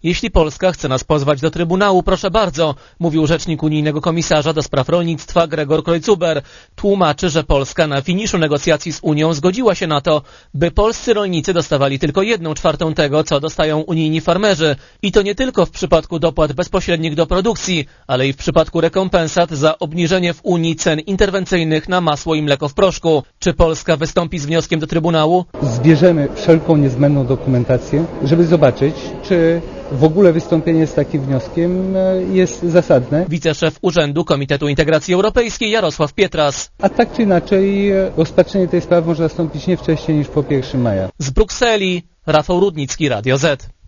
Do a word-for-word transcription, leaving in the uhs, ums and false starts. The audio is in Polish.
Jeśli Polska chce nas pozwać do Trybunału, proszę bardzo, mówił rzecznik unijnego komisarza do spraw rolnictwa Gregor Kreuzuber. Tłumaczy, że Polska na finiszu negocjacji z Unią zgodziła się na to, by polscy rolnicy dostawali tylko jedną czwartą tego, co dostają unijni farmerzy. I to nie tylko w przypadku dopłat bezpośrednich do produkcji, ale i w przypadku rekompensat za obniżenie w Unii cen interwencyjnych na masło i mleko w proszku. Czy Polska wystąpi z wnioskiem do Trybunału? Zbierzemy wszelką niezbędną dokumentację, żeby zobaczyć, czy w ogóle wystąpienie z takim wnioskiem jest zasadne. Wiceszef Urzędu Komitetu Integracji Europejskiej Jarosław Pietras. A tak czy inaczej rozpatrzenie tej sprawy może nastąpić nie wcześniej niż po pierwszego maja. Z Brukseli Rafał Rudnicki, Radio Z.